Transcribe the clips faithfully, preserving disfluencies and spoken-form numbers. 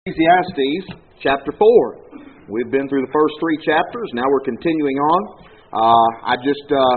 Ecclesiastes chapter four. We've been through the first three chapters. Now we're continuing on. Uh, I just uh,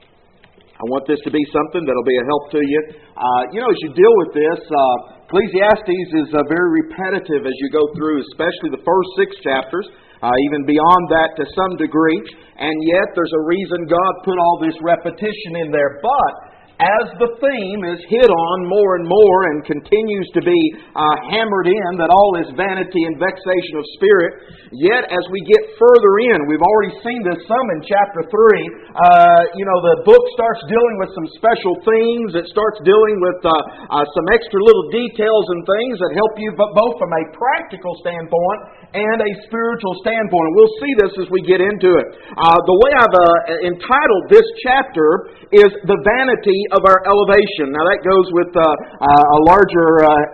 I want this to be something that'll be a help to you. Uh, you know, as you deal with this, uh, Ecclesiastes is uh, very repetitive as you go through, especially the first six chapters, uh, even beyond that to some degree. And yet, there's a reason God put all this repetition in there. But as the theme is hit on more and more and continues to be uh, hammered in that all is vanity and vexation of spirit, yet as we get further in, we've already seen this some in chapter three, uh, you know, the book starts dealing with some special themes. It starts dealing with uh, uh, some extra little details and things that help you but both from a practical standpoint and a spiritual standpoint. And we'll see this as we get into it. Uh, the way I've uh, entitled this chapter is The Vanity of Our Elevation. Now that goes with uh, uh, a larger,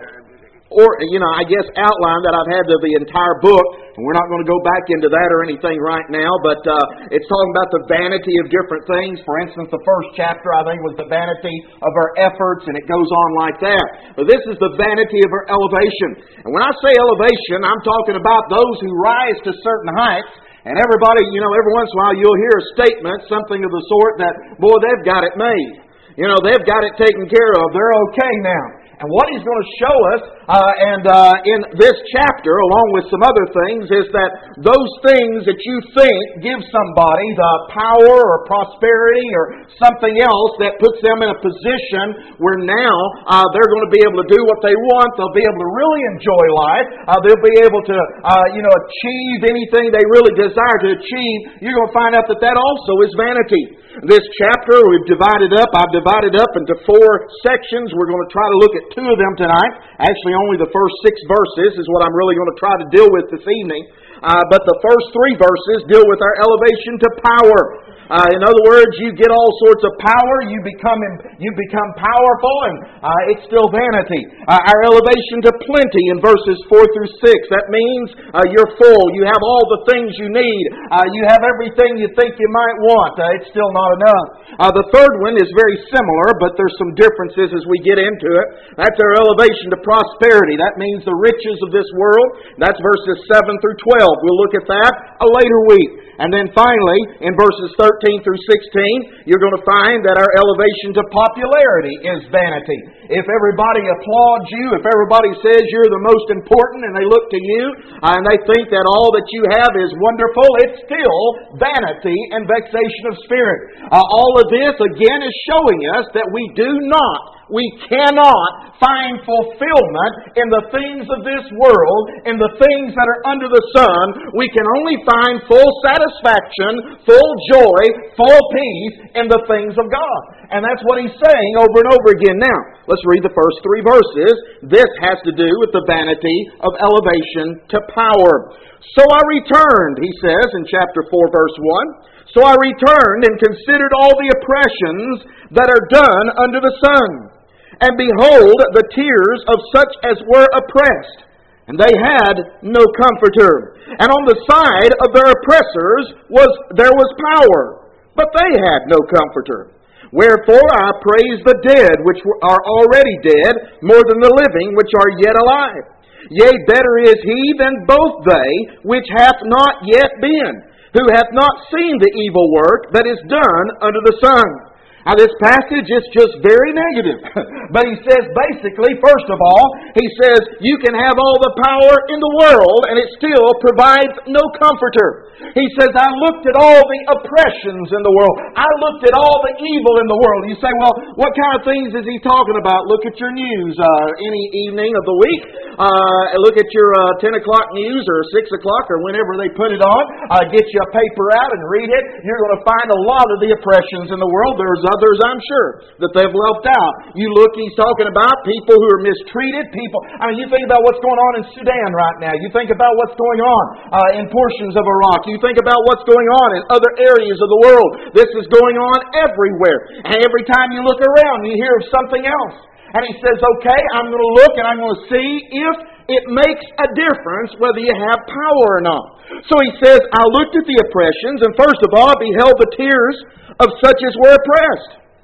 uh, or you know, I guess outline that I've had of the entire book. And we're not going to go back into that or anything right now, but uh, it's talking about the vanity of different things. For instance, the first chapter, I think, was the vanity of our efforts, and it goes on like that. But this is the vanity of our elevation. And when I say elevation, I'm talking about those who rise to certain heights. And everybody, you know, every once in a while you'll hear a statement, something of the sort that, boy, they've got it made. You know, they've got it taken care of. They're okay now. And what he's going to show us, uh, and uh, in this chapter, along with some other things, is that those things that you think give somebody the power or prosperity or something else that puts them in a position where now uh, they're going to be able to do what they want. They'll be able to really enjoy life. Uh, they'll be able to, uh, you know, achieve anything they really desire to achieve. You're going to find out that that also is vanity. This chapter we've divided up. I've divided up into four sections. We're going to try to look at two of them tonight. Actually, only the first six verses is what I'm really going to try to deal with this evening. Uh, but the first three verses deal with our elevation to power. Uh, in other words, you get all sorts of power, you become you become powerful, and uh, it's still vanity. Uh, our elevation to plenty in verses four through six. That means uh, you're full, you have all the things you need, uh, you have everything you think you might want. Uh, it's still not enough. Uh, the third one is very similar, but there's some differences as we get into it. That's our elevation to prosperity. That means the riches of this world. That's verses seven through twelve. We'll look at that a later week. And then finally, in verses thirteen through sixteen, you're going to find that our elevation to popularity is vanity. If everybody applauds you, if everybody says you're the most important and they look to you, uh, and they think that all that you have is wonderful, it's still vanity and vexation of spirit. Uh, all of this, again, is showing us that we do not We cannot find fulfillment in the things of this world, in the things that are under the sun. We can only find full satisfaction, full joy, full peace in the things of God. And that's what he's saying over and over again. Now, let's read the first three verses. This has to do with the vanity of elevation to power. So I returned, he says in chapter four, verse one. So I returned and considered all the oppressions that are done under the sun. And behold, the tears of such as were oppressed, and they had no comforter. And on the side of their oppressors was there was power, but they had no comforter. Wherefore I praise the dead which are already dead, more than the living which are yet alive. Yea, better is he than both they which hath not yet been, who hath not seen the evil work that is done under the sun. Now this passage is just very negative. But he says basically, first of all, he says you can have all the power in the world and it still provides no comforter. He says, I looked at all the oppressions in the world. I looked at all the evil in the world. You say, well, what kind of things is he talking about? Look at your news uh, any evening of the week. Uh, look at your uh, ten o'clock news or six o'clock or whenever they put it on. Uh, get you a paper out and read it. You're going to find a lot of the oppressions in the world. There's others, I'm sure, that they've left out. You look, he's talking about people who are mistreated, people. I mean, you think about what's going on in Sudan right now. You think about what's going on uh, in portions of Iraq. You think about what's going on in other areas of the world. This is going on everywhere. And every time you look around, you hear of something else. And he says, okay, I'm going to look and I'm going to see if it makes a difference whether you have power or not. So he says, I looked at the oppressions, and first of all, I beheld the tears of such as were oppressed.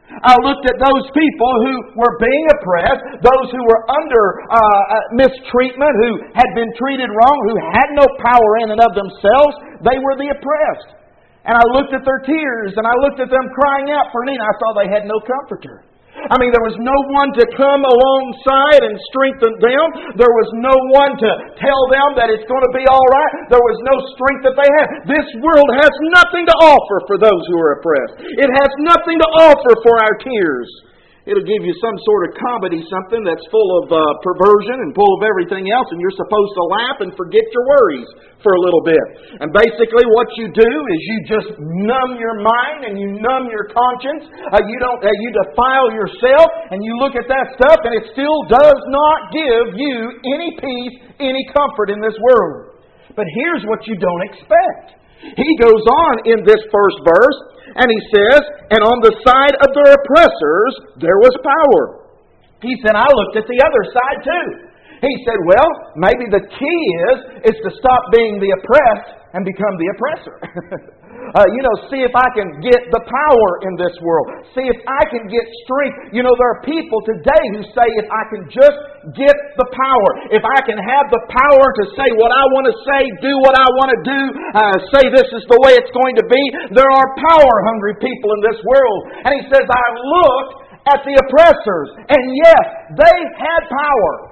I looked at those people who were being oppressed, those who were under uh, mistreatment, who had been treated wrong, who had no power in and of themselves. They were the oppressed. And I looked at their tears, and I looked at them crying out for need. I saw they had no comforter. I mean, there was no one to come alongside and strengthen them. There was no one to tell them that it's going to be all right. There was no strength that they had. This world has nothing to offer for those who are oppressed. It has nothing to offer for our tears. It'll give you some sort of comedy, something that's full of uh, perversion and full of everything else, and you're supposed to laugh and forget your worries for a little bit. And basically what you do is you just numb your mind and you numb your conscience. Uh, you don't. Uh, you defile yourself and you look at that stuff, and it still does not give you any peace, any comfort in this world. But here's what you don't expect. He goes on in this first verse, and he says, and on the side of their oppressors there was power. He said, I looked at the other side too. He said, well, maybe the key is, is to stop being the oppressed and become the oppressor. uh, you know, see if I can get the power in this world. See if I can get strength. You know, there are people today who say, if I can just get the power, if I can have the power to say what I want to say, do what I want to do, uh, say this is the way it's going to be. There are power-hungry people in this world. And he says, I looked at the oppressors, and yes, they had power.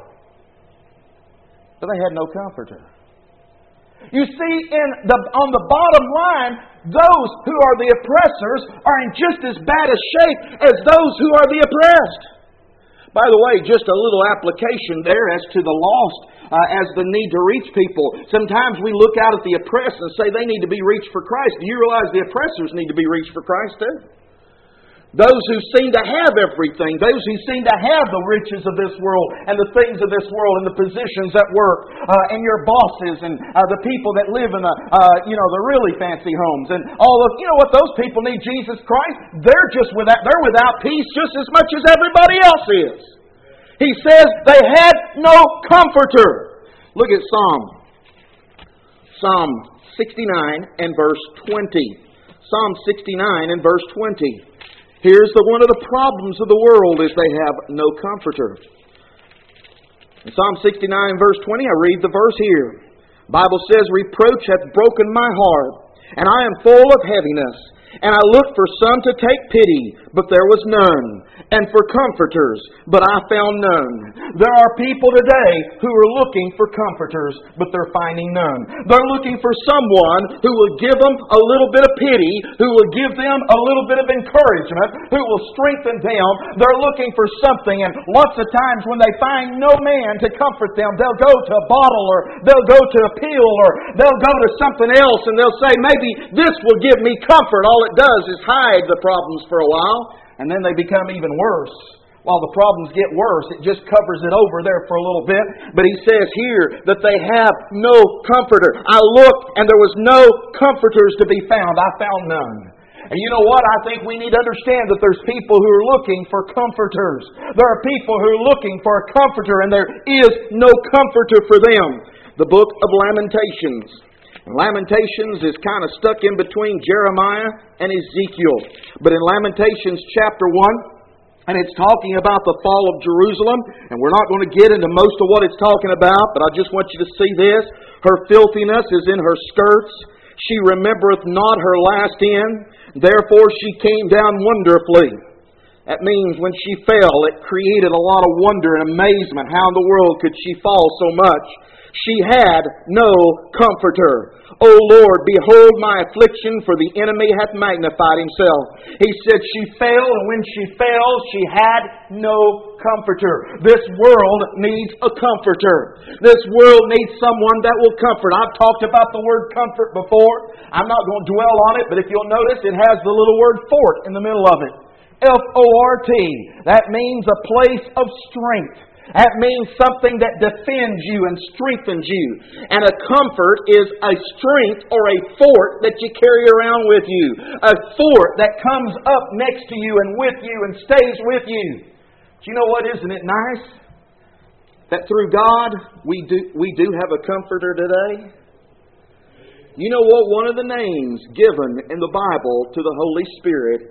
But they had no comforter. You see, in the, on the bottom line, those who are the oppressors are in just as bad a shape as those who are the oppressed. By the way, just a little application there as to the lost, uh, as the need to reach people. Sometimes we look out at the oppressed and say they need to be reached for Christ. Do you realize the oppressors need to be reached for Christ too? Those who seem to have everything, those who seem to have the riches of this world and the things of this world and the positions at work uh, and your bosses and uh, the people that live in the uh, you know the really fancy homes and all of you know what those people need Jesus Christ. They're just without they're without peace just as much as everybody else is. He says they had no comforter. Look at Psalm Psalm sixty-nine and verse twenty. Psalm sixty-nine and verse twenty. Here's the one of the problems of the world is they have no comforter. In Psalm sixty-nine verse twenty, I read the verse here. The Bible says, reproach hath broken my heart, and I am full of heaviness. And I looked for some to take pity, but there was none. And for comforters, but I found none. There are people today who are looking for comforters, but they're finding none. They're looking for someone who will give them a little bit of pity, who will give them a little bit of encouragement, who will strengthen them. They're looking for something, and lots of times when they find no man to comfort them, they'll go to a bottle, or they'll go to a pill, or they'll go to something else, and they'll say, maybe this will give me comfort. All it does is hide the problems for a while, and then they become even worse. While the problems get worse, it just covers it over there for a little bit. But he says here that they have no comforter. I looked and there was no comforters to be found. I found none. And you know what? I think we need to understand that there's people who are looking for comforters. There are people who are looking for a comforter, and there is no comforter for them. The book of Lamentations. Lamentations is kind of stuck in between Jeremiah and Ezekiel. But in Lamentations chapter one, and it's talking about the fall of Jerusalem, and we're not going to get into most of what it's talking about, but I just want you to see this. Her filthiness is in her skirts. She remembereth not her last end. Therefore she came down wonderfully. That means when she fell, it created a lot of wonder and amazement. How in the world could she fall so much? She had no comforter. O Lord, behold my affliction, for the enemy hath magnified himself. He said she fell, and when she fell, she had no comforter. This world needs a comforter. This world needs someone that will comfort. I've talked about the word comfort before. I'm not going to dwell on it, but if you'll notice, it has the little word fort in the middle of it. F O R T. That means a place of strength. That means something that defends you and strengthens you. And a comfort is a strength or a fort that you carry around with you. A fort that comes up next to you and with you and stays with you. Do you know what? Isn't it nice that through God we do, we do have a comforter today? You know what? One of the names given in the Bible to the Holy Spirit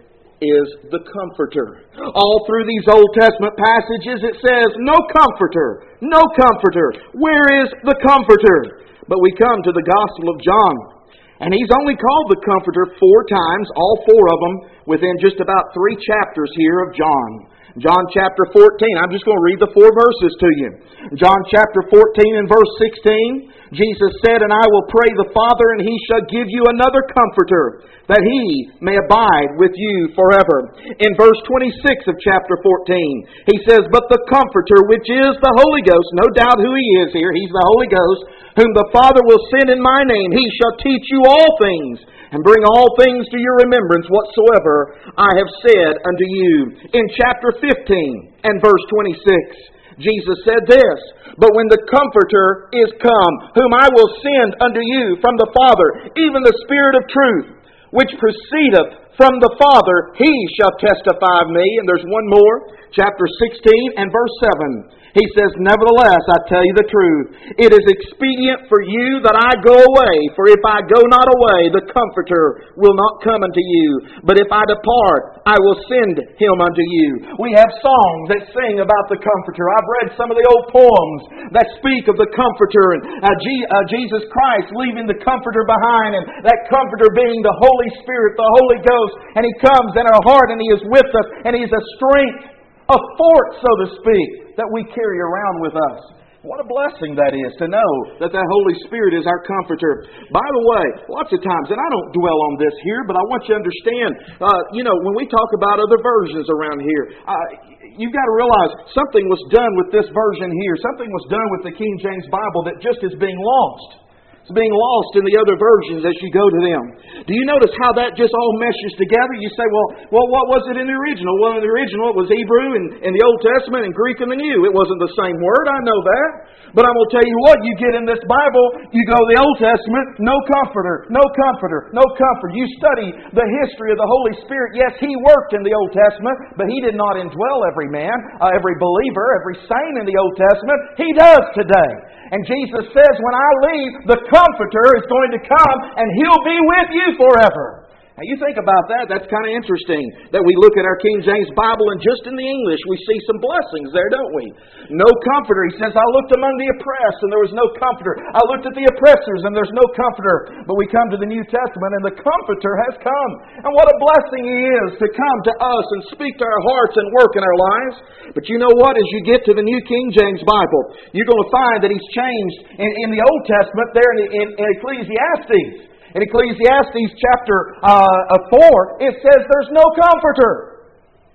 is the Comforter. All through these Old Testament passages it says, no Comforter, no Comforter. Where is the Comforter? But we come to the Gospel of John, and He's only called the Comforter four times, all four of them within just about three chapters here of John. John chapter fourteen, I'm just going to read the four verses to you. John chapter fourteen and verse sixteen, Jesus said, "And I will pray the Father, and He shall give you another Comforter, that He may abide with you forever." In verse twenty-six of chapter fourteen, He says, "But the Comforter, which is the Holy Ghost," no doubt who He is here, He's the Holy Ghost, "whom the Father will send in my name, He shall teach you all things, and bring all things to your remembrance whatsoever I have said unto you." In chapter fifteen and verse twenty-six, Jesus said this, "But when the Comforter is come, whom I will send unto you from the Father, even the Spirit of truth, which proceedeth from the Father, He shall testify of me." And there's one more, chapter sixteen and verse seven. He says, "Nevertheless, I tell you the truth, it is expedient for you that I go away. For if I go not away, the Comforter will not come unto you. But if I depart, I will send Him unto you." We have songs that sing about the Comforter. I've read some of the old poems that speak of the Comforter and uh, G- uh, Jesus Christ leaving the Comforter behind, and that Comforter being the Holy Spirit, the Holy Ghost. And He comes in our heart and He is with us, and He's a strength, a fort, so to speak, that we carry around with us. What a blessing that is to know that that Holy Spirit is our Comforter. By the way, lots of times, and I don't dwell on this here, but I want you to understand, uh, you know, when we talk about other versions around here, uh, you've got to realize something was done with this version here. Something was done with the King James Bible that just is being lost. It's being lost in the other versions as you go to them. Do you notice how that just all meshes together? You say, well, well, what was it in the original? Well, in the original it was Hebrew in, in the Old Testament and Greek in the New. It wasn't the same word, I know that. But I'm going to tell you what, you get in this Bible, you go to the Old Testament, no Comforter, no Comforter, no Comforter. You study the history of the Holy Spirit. Yes, He worked in the Old Testament, but He did not indwell every man, uh, every believer, every saint in the Old Testament. He does today. And Jesus says, when I leave, the Comforter is going to come and He'll be with you forever. Now you think about that, that's kind of interesting that we look at our King James Bible and just in the English we see some blessings there, don't we? No Comforter. He says, "I looked among the oppressed and there was no Comforter. I looked at the oppressors and there's no Comforter." But we come to the New Testament and the Comforter has come. And what a blessing He is to come to us and speak to our hearts and work in our lives. But you know what? As you get to the New King James Bible, you're going to find that He's changed in, in the Old Testament there in, in, in Ecclesiastes. In Ecclesiastes chapter uh, four, it says there's no Comforter.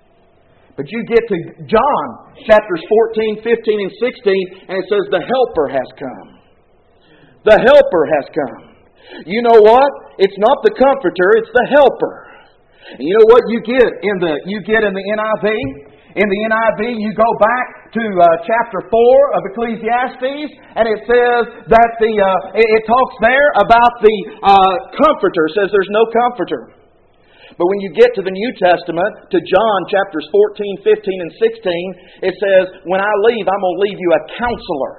But you get to John chapters fourteen, fifteen, and sixteen, and it says the Helper has come. The Helper has come. You know what? It's not the Comforter, it's the Helper. And you know what you get in the you get in the N I V? In the N I V, you go back to uh, chapter four of Ecclesiastes, and it says that the uh, it, it talks there about the uh, Comforter. It says there's no Comforter. But when you get to the New Testament, to John chapters fourteen, fifteen, and sixteen, it says, "When I leave, I'm going to leave you a counselor."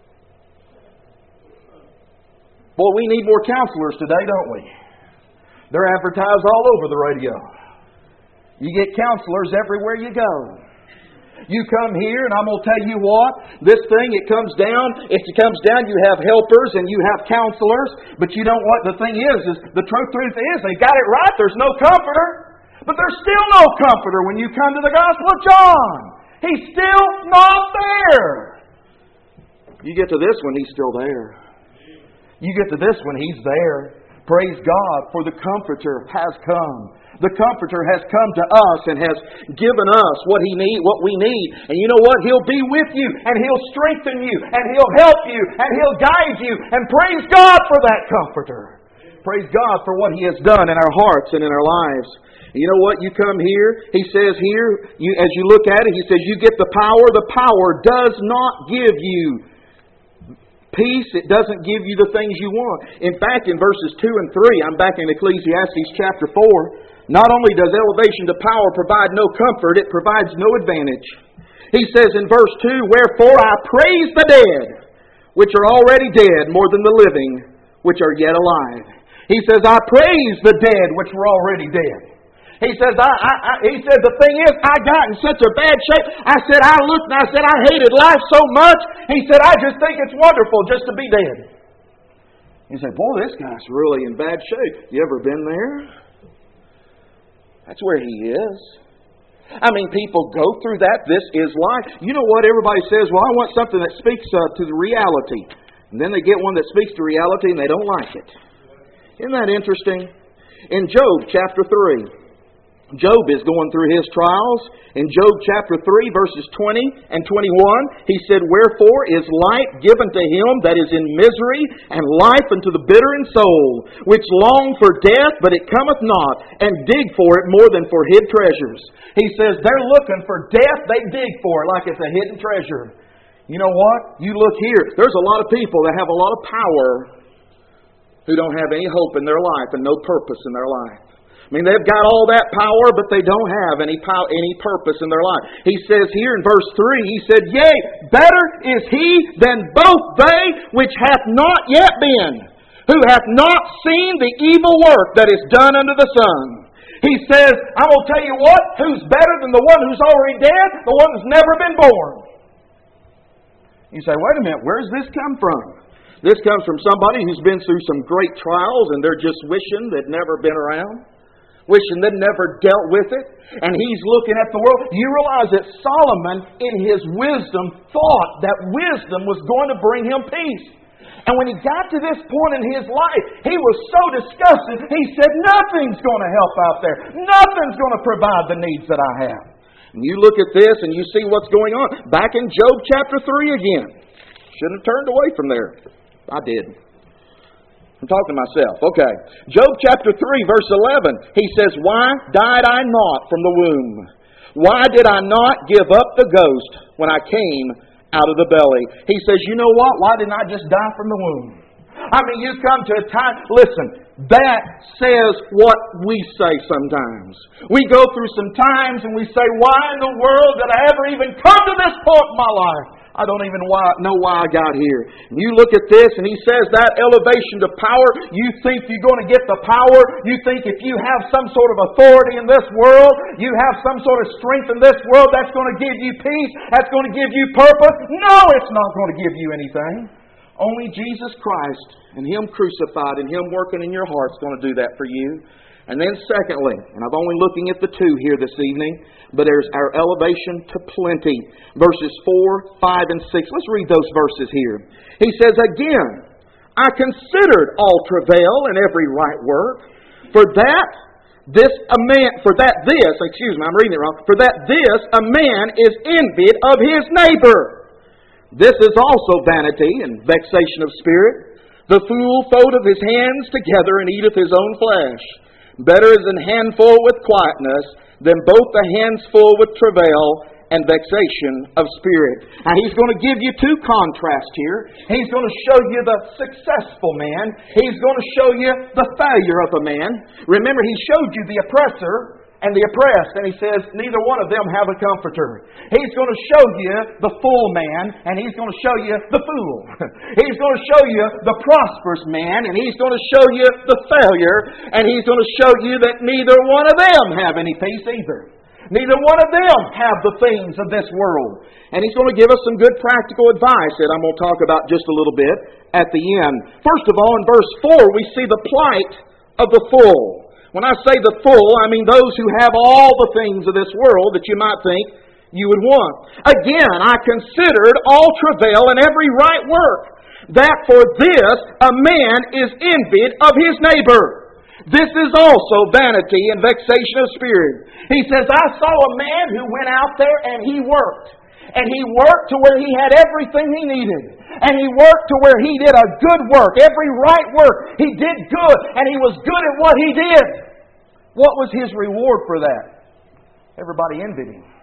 Boy, we need more counselors today, don't we? They're advertised all over the radio. You get counselors everywhere you go. You come here, and I'm going to tell you what, this thing, it comes down, it comes down, you have helpers and you have counselors, but you know what the thing is, is the truth, truth is, they got it right, there's no Comforter, but there's still no Comforter when you come to the Gospel of John. He's still not there. You get to this one, He's still there. You get to this one, He's there. Praise God, for the Comforter has come. The Comforter has come to us and has given us what He need, what we need. And you know what? He'll be with you, and He'll strengthen you, and He'll help you, and He'll guide you. And praise God for that Comforter. Praise God for what He has done in our hearts and in our lives. You know what? You come here, He says here, you, as you look at it, He says you get the power. The power does not give you peace. It doesn't give you the things you want. In fact, in verses two and three, I'm back in Ecclesiastes chapter four, not only does elevation to power provide no comfort, it provides no advantage. He says in verse two, "Wherefore I praise the dead, which are already dead, more than the living, which are yet alive." He says, I praise the dead, which were already dead. He says, I, I, I, he said, the thing is, I got in such a bad shape. I said, I looked and I said, I hated life so much. He said, I just think it's wonderful just to be dead. You say, boy, this guy's really in bad shape. You ever been there? That's where he is. I mean, people go through that. This is life. You know what? Everybody says, well, I want something that speaks uh, to the reality. And then they get one that speaks to reality and they don't like it. Isn't that interesting? In Job chapter three, Job is going through his trials. In Job chapter three, verses twenty and twenty-one, he said, Wherefore is light given to him that is in misery, and life unto the bitter in soul, which long for death, but it cometh not, and dig for it more than for hid treasures. He says they're looking for death, they dig for it like it's a hidden treasure. You know what? You look here, there's a lot of people that have a lot of power who don't have any hope in their life and no purpose in their life. I mean, they've got all that power, but they don't have any power, any purpose in their life. He says here in verse three, he said, Yea, better is he than both they which hath not yet been, who hath not seen the evil work that is done under the sun. He says, I'm going to tell you what, who's better than the one who's already dead? The one who's never been born. You say, wait a minute, where does this come from? This comes from somebody who's been through some great trials and they're just wishing they'd never been around. Wishing they'd never dealt with it. And he's looking at the world. You realize that Solomon, in his wisdom, thought that wisdom was going to bring him peace. And when he got to this point in his life, he was so disgusted, he said, nothing's going to help out there. Nothing's going to provide the needs that I have. And you look at this and you see what's going on. Back in Job chapter three again. Shouldn't have turned away from there. I did. I'm talking to myself. Okay. Job chapter three, verse eleven. He says, Why died I not from the womb? Why did I not give up the ghost when I came out of the belly? He says, you know what? Why didn't I just die from the womb? I mean, you come to a time, listen, that says what we say sometimes. We go through some times and we say, why in the world did I ever even come to this point in my life? I don't even why, know why I got here. And you look at this and he says that elevation to power, you think you're going to get the power. You think if you have some sort of authority in this world, you have some sort of strength in this world, that's going to give you peace, that's going to give you purpose. No, it's not going to give you anything. Only Jesus Christ and Him crucified and Him working in your heart is going to do that for you. And then secondly, and I'm only looking at the two here this evening, but there's our elevation to plenty. Verses four, five, and six. Let's read those verses here. He says, Again, I considered all travail and every right work, for that this a man for that this, excuse me, I'm reading it wrong, for that this a man is envied of his neighbor. This is also vanity and vexation of spirit. The fool foldeth his hands together and eateth his own flesh. Better is an handful with quietness than both the hands full with travail and vexation of spirit. Now He's going to give you two contrasts here. He's going to show you the successful man. He's going to show you the failure of a man. Remember, He showed you the oppressor and the oppressed. And He says, neither one of them have a comforter. He's going to show you the full man, and He's going to show you the fool. He's going to show you the prosperous man, and He's going to show you the failure, and He's going to show you that neither one of them have any peace either. Neither one of them have the things of this world. And He's going to give us some good practical advice that I'm going to talk about just a little bit at the end. First of all, in verse four, we see the plight of the full. When I say the full, I mean those who have all the things of this world that you might think you would want. Again, I considered all travail and every right work, that for this a man is envied of his neighbor. This is also vanity and vexation of spirit. He says, I saw a man who went out there and he worked. And he worked to where he had everything he needed. And he worked to where he did a good work, every right work. He did good, and he was good at what he did. What was his reward for that? Everybody envied him.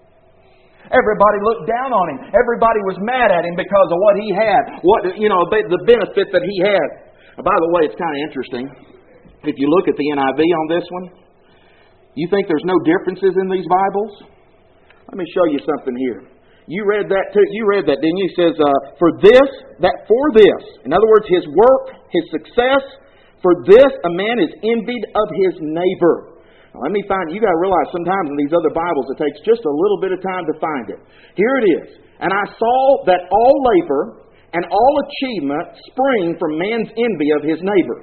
Everybody looked down on him. Everybody was mad at him because of what he had. What you know, the benefit that he had. And by the way, it's kind of interesting. If you look at the N I V on this one, you think there's no differences in these Bibles? Let me show you something here. You read that too. You read that, didn't you? He says, uh, for this, that for this. In other words, his work, his success, for this a man is envied of his neighbor. Let me find, you got to realize sometimes in these other Bibles it takes just a little bit of time to find it. Here it is. And I saw that all labor and all achievement spring from man's envy of his neighbor.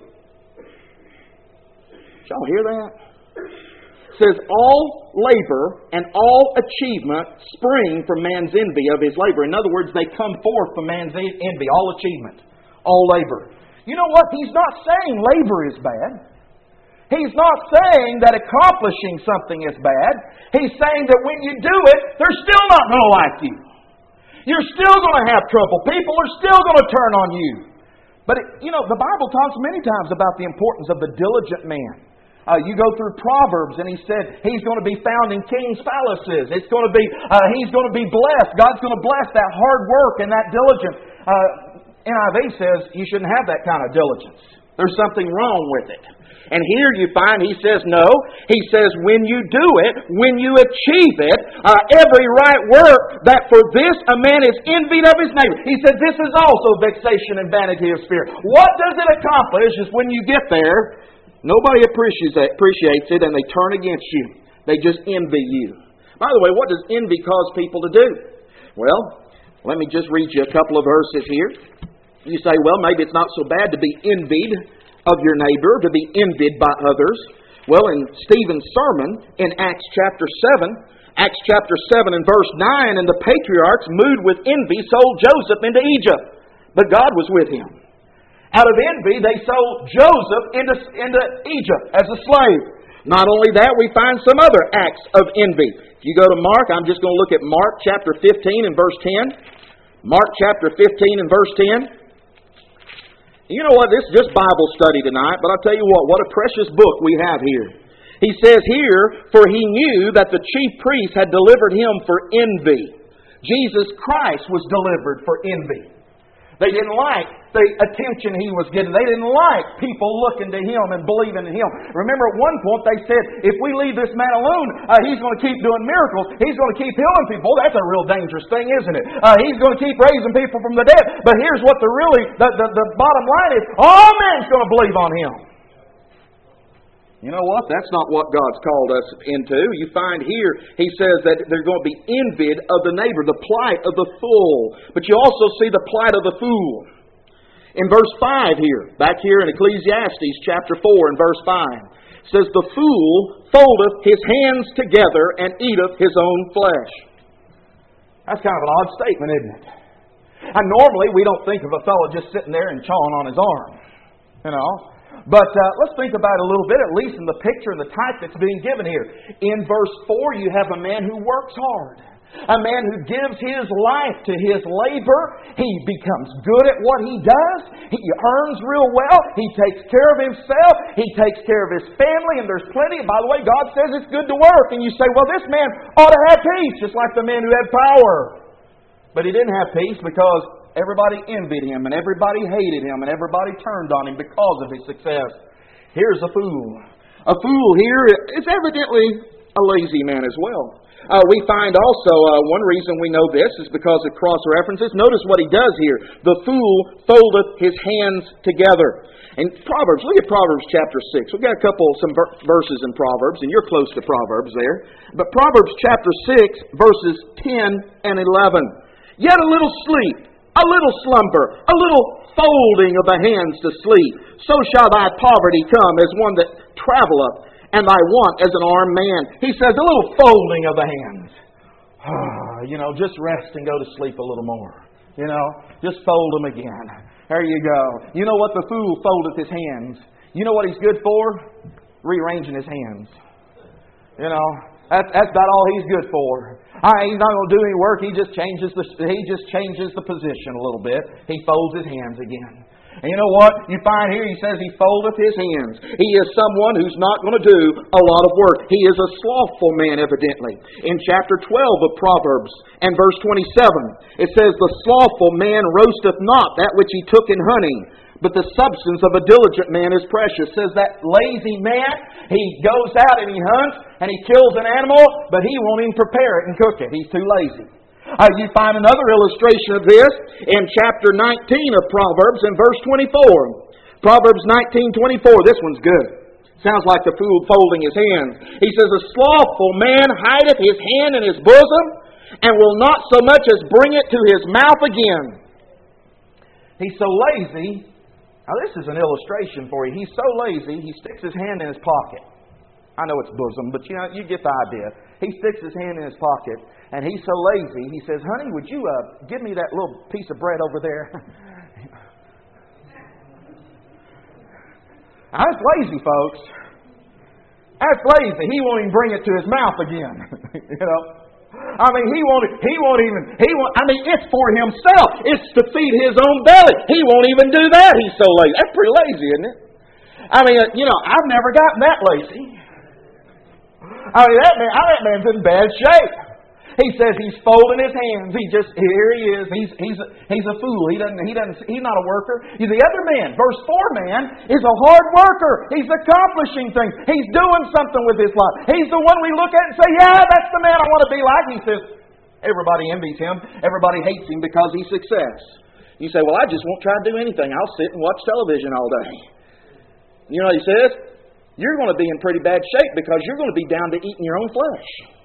Did y'all hear that? It says all labor and all achievement spring from man's envy of his labor. In other words, they come forth from man's envy, all achievement, all labor. You know what? He's not saying labor is bad. He's not saying that accomplishing something is bad. He's saying that when you do it, they're still not going to like you. You're still going to have trouble. People are still going to turn on you. But, it, you know, the Bible talks many times about the importance of the diligent man. Uh, you go through Proverbs, and he said he's going to be found in king's palaces. It's going to be, uh, he's going to be blessed. God's going to bless that hard work and that diligence. Uh, N I V says you shouldn't have that kind of diligence. There's something wrong with it. And here you find he says no. He says when you do it, when you achieve it, uh, every right work, that for this a man is envied of his neighbor. He said this is also vexation and vanity of spirit. What does it accomplish is when you get there, nobody appreciates it, appreciates it and they turn against you. They just envy you. By the way, what does envy cause people to do? Well, let me just read you a couple of verses here. You say, well, maybe it's not so bad to be envied of your neighbor, to be envied by others. Well, in Stephen's sermon in Acts chapter seven, Acts chapter seven and verse nine, and the patriarchs, moved with envy, sold Joseph into Egypt. But God was with him. Out of envy, they sold Joseph into, into Egypt as a slave. Not only that, we find some other acts of envy. If you go to Mark, I'm just going to look at Mark chapter fifteen and verse ten. Mark chapter fifteen and verse ten. You know what? This is just Bible study tonight, but I'll tell you what, what a precious book we have here. He says here, for he knew that the chief priests had delivered him for envy. Jesus Christ was delivered for envy. They didn't like the attention he was getting. They didn't like people looking to him and believing in him. Remember at one point they said, if we leave this man alone, uh, he's going to keep doing miracles. He's going to keep healing people. That's a real dangerous thing, isn't it? Uh, he's going to keep raising people from the dead. But here's what the really, the, the, the bottom line is, all men's going to believe on him. You know what? That's not what God's called us into. You find here, he says that they're going to be envied of the neighbor, the plight of the fool. But you also see the plight of the fool. In verse five here, back here in Ecclesiastes chapter four and verse five, it says, the fool foldeth his hands together and eateth his own flesh. That's kind of an odd statement, isn't it? And normally we don't think of a fellow just sitting there and chawing on his arm. You know? But uh, let's think about it a little bit, at least in the picture and the type that's being given here. In verse four, you have a man who works hard. A man who gives his life to his labor. He becomes good at what he does. He earns real well. He takes care of himself. He takes care of his family. And there's plenty. By the way, God says it's good to work. And you say, well, this man ought to have peace, just like the man who had power. But he didn't have peace because everybody envied him, and everybody hated him, and everybody turned on him because of his success. Here's a fool. A fool here is evidently a lazy man as well. Uh, we find also, uh, one reason we know this is because of cross-references. Notice what he does here. The fool foldeth his hands together. In Proverbs, look at Proverbs chapter six. We've got a couple, some ver- verses in Proverbs, and you're close to Proverbs there. But Proverbs chapter six, verses ten and eleven. Yet a little sleep, a little slumber, a little folding of the hands to sleep. So shall thy poverty come as one that travelleth, and thy want as an armed man. He says, a little folding of the hands. You know, just rest and go to sleep a little more. You know, just fold them again. There you go. You know what the fool foldeth his hands? You know what he's good for? Rearranging his hands. You know, that's, that's about all he's good for. Right, he's not going to do any work. He just changes the he just changes the position a little bit. He folds his hands again. And you know what? You find here he says he foldeth his hands. He is someone who's not going to do a lot of work. He is a slothful man, evidently. In chapter twelve of Proverbs and verse twenty-seven, it says, the slothful man roasteth not that which he took in hunting, but the substance of a diligent man is precious. It says that lazy man, he goes out and he hunts and he kills an animal, but he won't even prepare it and cook it. He's too lazy. Uh, you find another illustration of this in chapter nineteen of Proverbs and verse twenty-four. Proverbs nineteen twenty-four. This one's good. Sounds like the fool folding his hands. He says, a slothful man hideth his hand in his bosom, and will not so much as bring it to his mouth again. He's so lazy. Now this is an illustration for you. He's so lazy, he sticks his hand in his pocket. I know it's bosom, but you know, you get the idea. He sticks his hand in his pocket, and he's so lazy, he says, honey, would you uh, give me that little piece of bread over there? That's lazy, folks. That's lazy. He won't even bring it to his mouth again. You know, I mean, he won't. He won't even. He won't. I mean, it's for himself. It's to feed his own belly. He won't even do that. He's so lazy. That's pretty lazy, isn't it? I mean, you know, I've never gotten that lazy. I mean, that man. That man's in bad shape. He says he's folding his hands. He just here he is. He's he's a, he's a fool. He doesn't he doesn't he's not a worker. The other man, verse four man, is a hard worker. He's accomplishing things. He's doing something with his life. He's the one we look at and say, yeah, that's the man I want to be like. He says everybody envies him. Everybody hates him because he's success. You say, well, I just won't try to do anything. I'll sit and watch television all day. You know what he says? You're going to be in pretty bad shape because you're going to be down to eating your own flesh.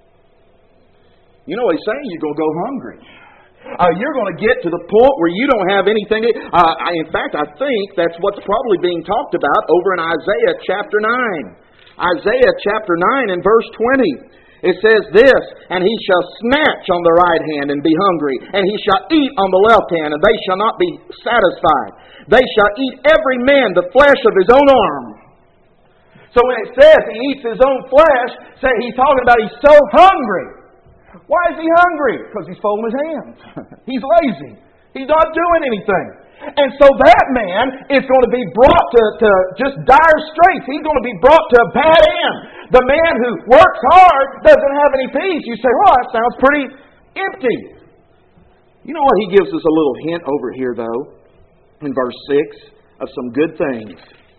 You know what he's saying? You're going to go hungry. Uh, you're going to get to the point where you don't have anything. To, uh, I, in fact, I think that's what's probably being talked about over in Isaiah chapter nine. Isaiah chapter nine and verse twenty. It says this, and he shall snatch on the right hand and be hungry, and he shall eat on the left hand, and they shall not be satisfied. They shall eat every man the flesh of his own arm. So when it says he eats his own flesh, say he's talking about he's so hungry. Why is he hungry? Because he's folding his hands. He's lazy. He's not doing anything. And so that man is going to be brought to, to just dire straits. He's going to be brought to a bad end. The man who works hard doesn't have any peace. You say, well, that sounds pretty empty. You know what? He gives us a little hint over here, though, in verse six, of some good things.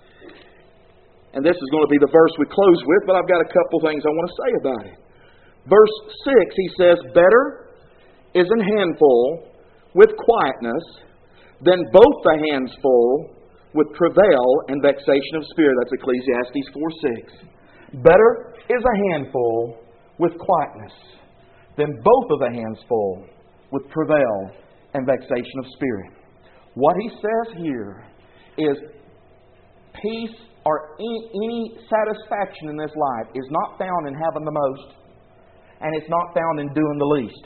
And this is going to be the verse we close with, but I've got a couple things I want to say about it. Verse six, he says, better is an handful with quietness than both the hands full with travail and vexation of spirit. That's Ecclesiastes four six. Better is a handful with quietness than both of the hands full with travail and vexation of spirit. What he says here is peace or any, any satisfaction in this life is not found in having the most. And it's not found in doing the least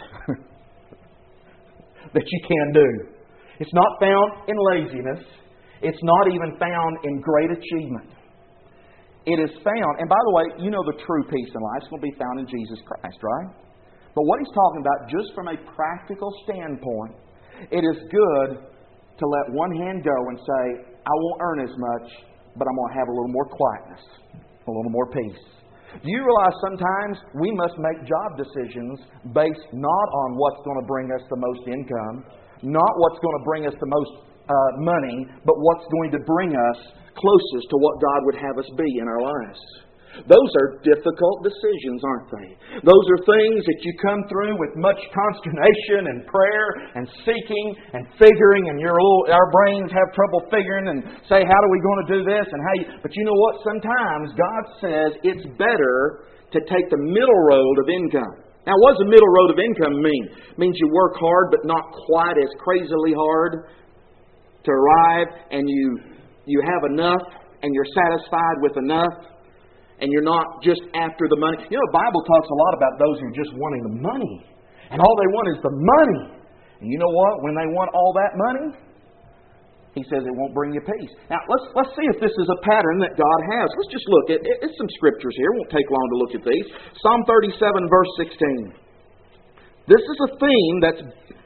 that you can do. It's not found in laziness. It's not even found in great achievement. It is found, and by the way, you know the true peace in life is going to be found in Jesus Christ, right? But what he's talking about, just from a practical standpoint, it is good to let one hand go and say, I won't earn as much, but I'm going to have a little more quietness, a little more peace. Do you realize sometimes we must make job decisions based not on what's going to bring us the most income, not what's going to bring us the most uh, money, but what's going to bring us closest to what God would have us be in our lives? Those are difficult decisions, aren't they? Those are things that you come through with much consternation and prayer and seeking and figuring, and your little, our brains have trouble figuring and say, how are we going to do this? And how you, but you know what? Sometimes God says it's better to take the middle road of income. Now, what does the middle road of income mean? It means you work hard, but not quite as crazily hard to arrive, and you you have enough, and you're satisfied with enough. And you're not just after the money. You know, the Bible talks a lot about those who are just wanting the money. And all they want is the money. And you know what? When they want all that money, he says it won't bring you peace. Now, let's let's see if this is a pattern that God has. Let's just look at it. It's some scriptures here. It won't take long to look at these. Psalm thirty-seven, verse sixteen. This is a theme that's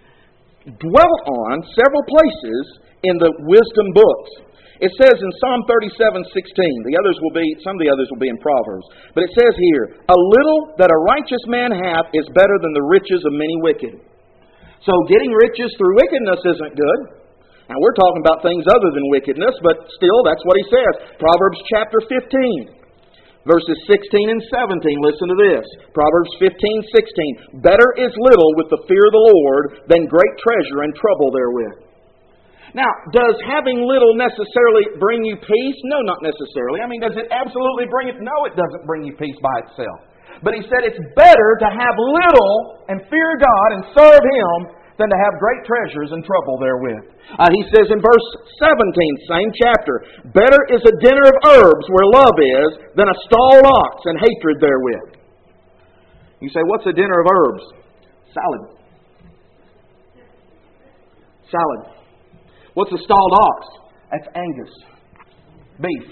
dwelt on several places in the wisdom books. It says in Psalm thirty-seven sixteen, the others will be, some of the others will be in Proverbs, but it says here, a little that a righteous man hath is better than the riches of many wicked. So getting riches through wickedness isn't good. Now we're talking about things other than wickedness, but still that's what he says. Proverbs chapter fifteen, verses sixteen and seventeen, listen to this. Proverbs fifteen sixteen, better is little with the fear of the Lord than great treasure and trouble therewith. Now, does having little necessarily bring you peace? No, not necessarily. I mean, does it absolutely bring it? No, it doesn't bring you peace by itself. But he said it's better to have little and fear God and serve Him than to have great treasures and trouble therewith. Uh, he says in verse seventeen, same chapter, better is a dinner of herbs where love is than a stalled ox and hatred therewith. You say, what's a dinner of herbs? Salad. Salad. What's a stalled ox? That's Angus. Beef.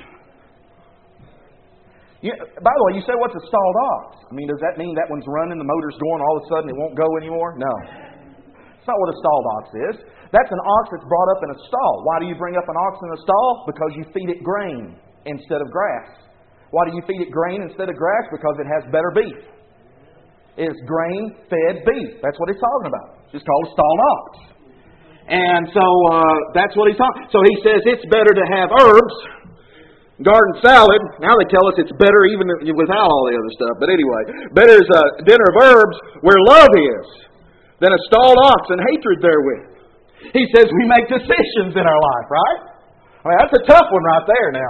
You, by the way, you say, what's a stalled ox? I mean, does that mean that one's running, the motor's going, all of a sudden it won't go anymore? No. It's not what a stalled ox is. That's an ox that's brought up in a stall. Why do you bring up an ox in a stall? Because you feed it grain instead of grass. Why do you feed it grain instead of grass? Because it has better beef. It's grain-fed beef. That's what he's talking about. It's just called a stalled ox. And so uh, that's what he's talking. So he says it's better to have herbs, garden salad. Now they tell us it's better even without all the other stuff. But anyway, better is a dinner of herbs where love is than a stalled ox and hatred therewith. He says we make decisions in our life, right? I mean, that's a tough one right there now.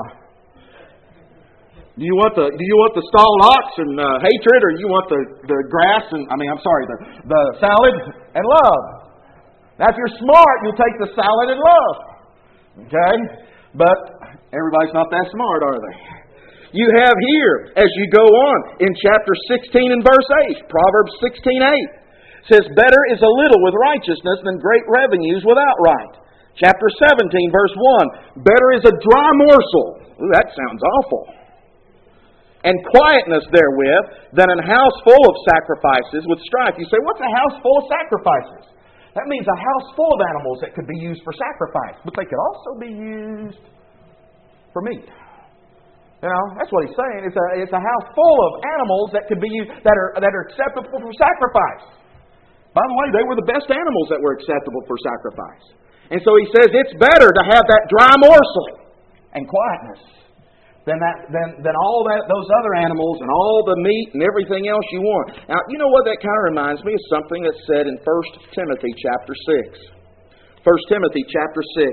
Do you want the Do you want the stalled ox and uh, hatred, or you want the, the grass and I mean I'm sorry the the salad and love? Now, if you're smart, you'll take the salad and love. Okay, but everybody's not that smart, are they? You have here, as you go on in chapter sixteen and verse eight, Proverbs sixteen eight says, "Better is a little with righteousness than great revenues without right." Chapter seventeen, verse one, "Better is a dry morsel." Ooh, that sounds awful. "And quietness therewith than an house full of sacrifices with strife." You say, what's a house full of sacrifices? That means a house full of animals that could be used for sacrifice, but they could also be used for meat. You know, that's what he's saying. It's a it's a house full of animals that could be used, that are that are acceptable for sacrifice. By the way, they were the best animals that were acceptable for sacrifice. And so he says it's better to have that dry morsel and quietness than that than than all that those other animals and all the meat and everything else you want. Now, you know what that kind of reminds me of? Something that's said in First Timothy chapter six. First Timothy chapter six.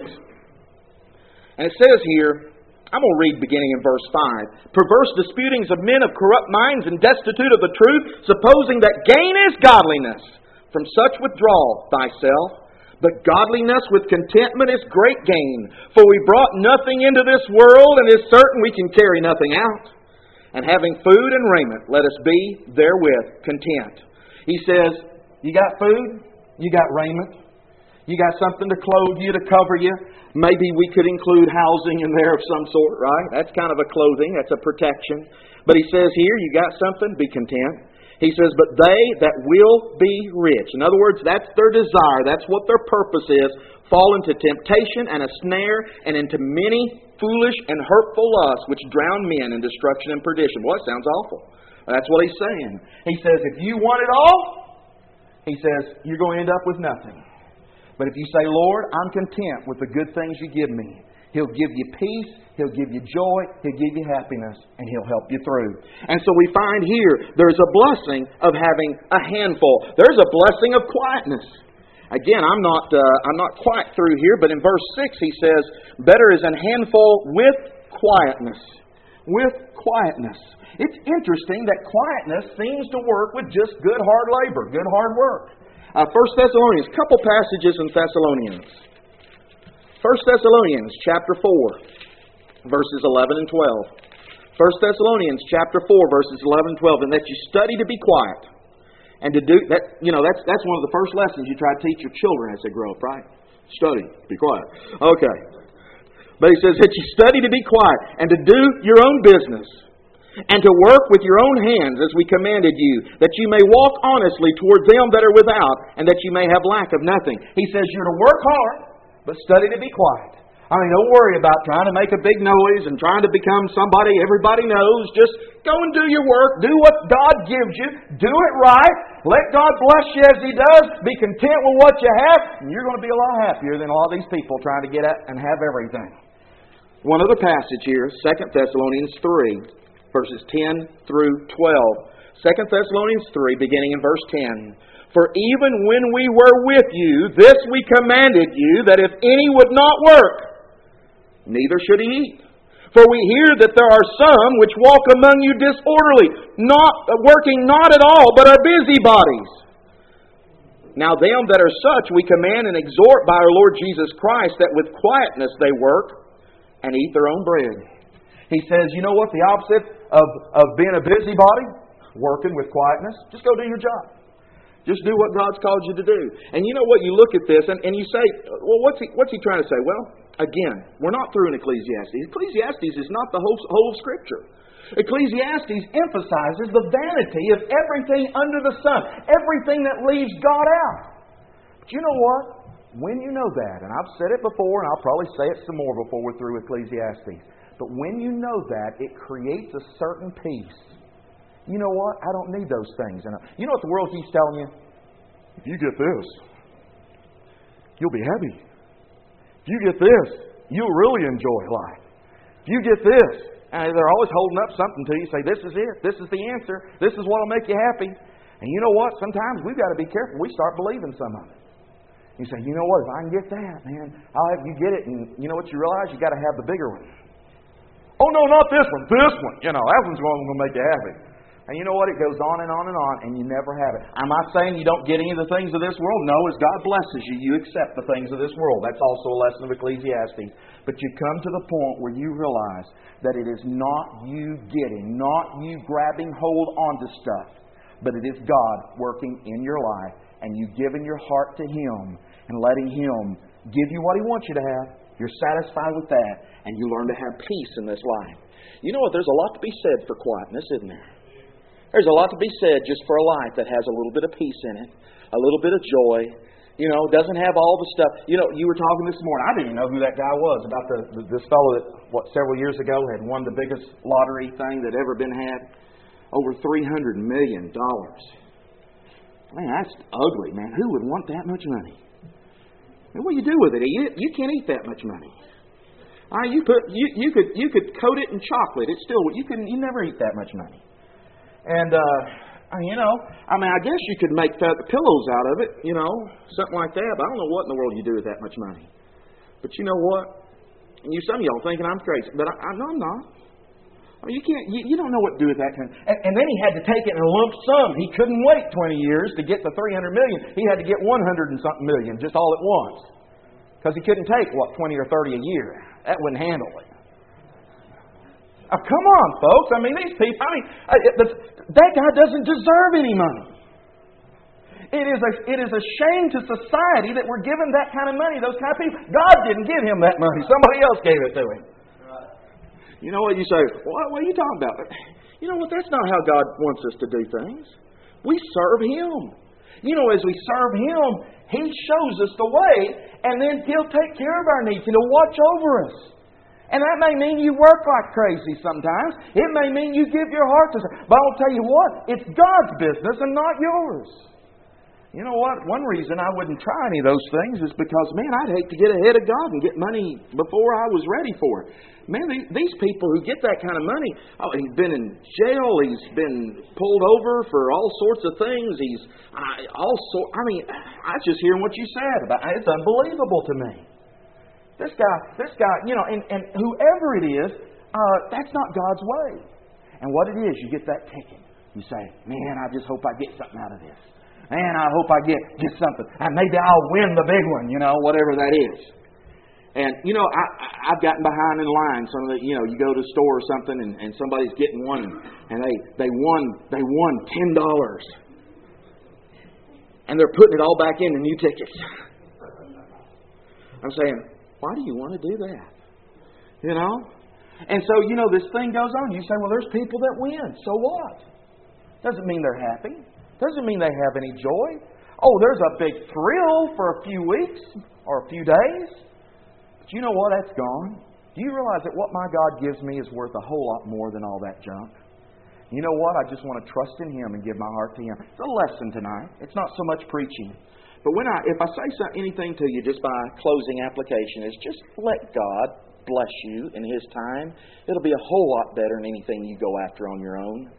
And it says here, I'm going to read beginning in verse five. "Perverse disputings of men of corrupt minds and destitute of the truth, supposing that gain is godliness. From such withdraw thyself. But godliness with contentment is great gain. For we brought nothing into this world, and it is certain we can carry nothing out. And having food and raiment, let us be therewith content." He says, you got food, you got raiment, you got something to clothe you, to cover you. Maybe we could include housing in there of some sort, right? That's kind of a clothing, that's a protection. But he says here, you got something, be content. He says, "But they that will be rich," in other words, that's their desire, that's what their purpose is, "fall into temptation and a snare, and into many foolish and hurtful lusts, which drown men in destruction and perdition." Boy, that sounds awful. That's what he's saying. He says, if you want it all, he says, you're going to end up with nothing. But if you say, "Lord, I'm content with the good things you give me," He'll give you peace, He'll give you joy, He'll give you happiness, and He'll help you through. And so we find here there's a blessing of having a handful. There's a blessing of quietness. Again, I'm not uh, I'm not quite through here, but in verse six he says, "Better is an handful with quietness." With quietness. It's interesting that quietness seems to work with just good hard labor, good hard work. Uh, First Thessalonians, a couple passages in Thessalonians. First Thessalonians chapter four, verses eleven and twelve. First Thessalonians chapter four, verses eleven and twelve. "And that you study to be quiet." And to do that, you know, that's that's one of the first lessons you try to teach your children as they grow up, right? Study, be quiet. Okay. But he says that you study to be quiet, and to do your own business, and to work with your own hands as we commanded you, that you may walk honestly toward them that are without, and that you may have lack of nothing. He says you're to work hard, but study to be quiet. I mean, don't worry about trying to make a big noise and trying to become somebody everybody knows. Just go and do your work. Do what God gives you. Do it right. Let God bless you as He does. Be content with what you have, and you're going to be a lot happier than a lot of these people trying to get at and have everything. One other passage here, Second Thessalonians three, verses ten through twelve. Second Thessalonians three, beginning in verse ten. For even when we were with you, this we commanded you, that if any would not work, neither should he eat. For we hear that there are some which walk among you disorderly, not working not at all, but are busybodies. Now them that are such we command and exhort by our Lord Jesus Christ, that with quietness they work and eat their own bread. He says, you know what the opposite of, of being a busybody? Working with quietness. Just go do your job. Just do what God's called you to do. And you know what, you look at this and, and you say, well, what's he, what's he trying to say? Well, again, we're not through in Ecclesiastes. Ecclesiastes is not the whole, whole of Scripture. Ecclesiastes emphasizes the vanity of everything under the sun, everything that leaves God out. But you know what? When you know that, and I've said it before, and I'll probably say it some more before we're through Ecclesiastes, but when you know that, it creates a certain peace. You know what? I don't need those things. And you know what the world keeps telling you? If you get this, you'll be happy. If you get this, you'll really enjoy life. If you get this, and they're always holding up something to you, say, this is it, this is the answer, this is what will make you happy. And you know what? Sometimes we've got to be careful. We start believing some of it. You say, you know what? If I can get that, man, I'll have you get it. And you know what you realize? You got to have the bigger one. Oh no, not this one, this one. You know, that one's going to make you happy. And you know what? It goes on and on and on, and you never have it. Am I saying you don't get any of the things of this world? No, as God blesses you, you accept the things of this world. That's also a lesson of Ecclesiastes. But you come to the point where you realize that it is not you getting, not you grabbing hold onto stuff, but it is God working in your life, and you giving your heart to Him and letting Him give you what He wants you to have. You're satisfied with that, and you learn to have peace in this life. You know what? There's a lot to be said for quietness, isn't there? There's a lot to be said just for a life that has a little bit of peace in it, a little bit of joy. You know, doesn't have all the stuff. You know, you were talking this morning. I didn't even know who that guy was, about the, the this fellow that, what, several years ago had won the biggest lottery thing that ever been had. Over three hundred million dollars. Man, that's ugly, man. Who would want that much money? And what do you do with it? You, you can't eat that much money. All right, you put you, you could you could coat it in chocolate. It's still you can you never eat that much money. And, uh, you know, I mean, I guess you could make pillows out of it, you know, something like that. But I don't know what in the world you do with that much money. But you know what? You, some of y'all thinking I'm crazy. But I, I know I'm not. I mean, you can't, you, you don't know what to do with that kind of... And, and then he had to take it in a lump sum. He couldn't wait twenty years to get the three hundred million. He had to get one hundred and something million just all at once. Because he couldn't take, what, twenty or thirty a year. That wouldn't handle it. Oh, come on, folks. I mean, these people, I mean, that guy doesn't deserve any money. It is a, it is a shame to society that we're given that kind of money, those kind of people. God didn't give him that money. Somebody else gave it to him. You know what you say? What, what are you talking about? You know what? That's not how God wants us to do things. We serve Him. You know, as we serve Him, He shows us the way, and then He'll take care of our needs, and He'll watch over us. And that may mean you work like crazy sometimes. It may mean you give your heart to something. But I'll tell you what, it's God's business and not yours. You know what? One reason I wouldn't try any of those things is because, man, I'd hate to get ahead of God and get money before I was ready for it. Man, these people who get that kind of money, oh, he's been in jail, he's been pulled over for all sorts of things. He's I, all sort. I mean, I just hearing what you said about it. It's unbelievable to me. This guy, this guy, you know, and, and whoever it is, uh, that's not God's way. And what it is, you get that ticket. You say, man, I just hope I get something out of this. Man, I hope I get, get something. And maybe I'll win the big one, you know, whatever that is. And, you know, I, I've gotten behind in line. Some of the, you know, you go to a store or something and, and somebody's getting one and, and they, they won they won ten dollars. And they're putting it all back in the new tickets. I'm saying, why do you want to do that? You know? And so, you know, this thing goes on. You say, well, there's people that win. So what? Doesn't mean they're happy. Doesn't mean they have any joy. Oh, there's a big thrill for a few weeks or a few days. But you know what? That's gone. Do you realize that what my God gives me is worth a whole lot more than all that junk? You know what? I just want to trust in Him and give my heart to Him. It's a lesson tonight. It's not so much preaching. But when I, if I say anything to you just by closing application, is just let God bless you in His time. It'll be a whole lot better than anything you go after on your own.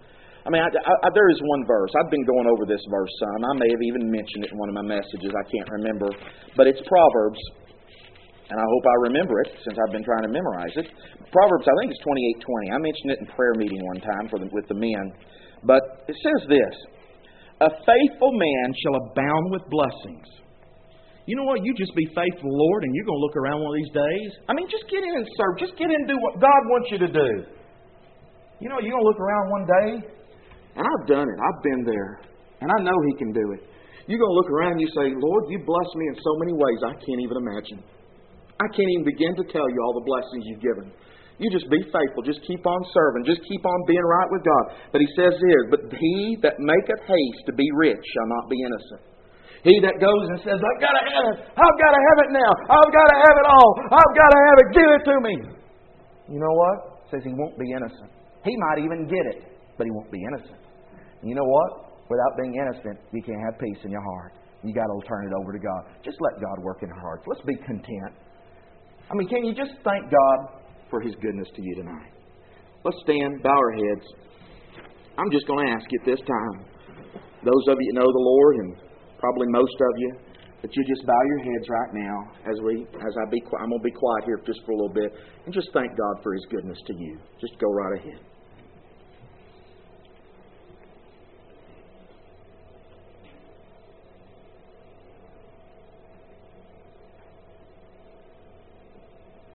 I mean, I, I, there is one verse. I've been going over this verse some. I may have even mentioned it in one of my messages. I can't remember. But it's Proverbs. And I hope I remember it since I've been trying to memorize it. Proverbs, I think it's twenty-eight twenty. I mentioned it in prayer meeting one time for the, with the men. But it says this, a faithful man shall abound with blessings. You know what? You just be faithful, Lord, and you're going to look around one of these days. I mean, just get in and serve. Just get in and do what God wants you to do. You know, you're going to look around one day, and I've done it. I've been there, and I know He can do it. You're going to look around and you say, Lord, you bless me in so many ways I can't even imagine. I can't even begin to tell you all the blessings you've given. You just be faithful. Just keep on serving. Just keep on being right with God. But He says here, but he that maketh haste to be rich shall not be innocent. He that goes and says, I've got to have it. I've got to have it now. I've got to have it all. I've got to have it. Give it to me. You know what? It says he won't be innocent. He might even get it, but he won't be innocent. And you know what? Without being innocent, you can't have peace in your heart. You got to turn it over to God. Just let God work in our hearts. Let's be content. I mean, can you just thank God for His goodness to you tonight? Let's stand, bow our heads. I'm just going to ask you at this time, those of you who know the Lord, and probably most of you, that you just bow your heads right now as we, as I be, I'm going to be quiet here just for a little bit, and just thank God for His goodness to you. Just go right ahead.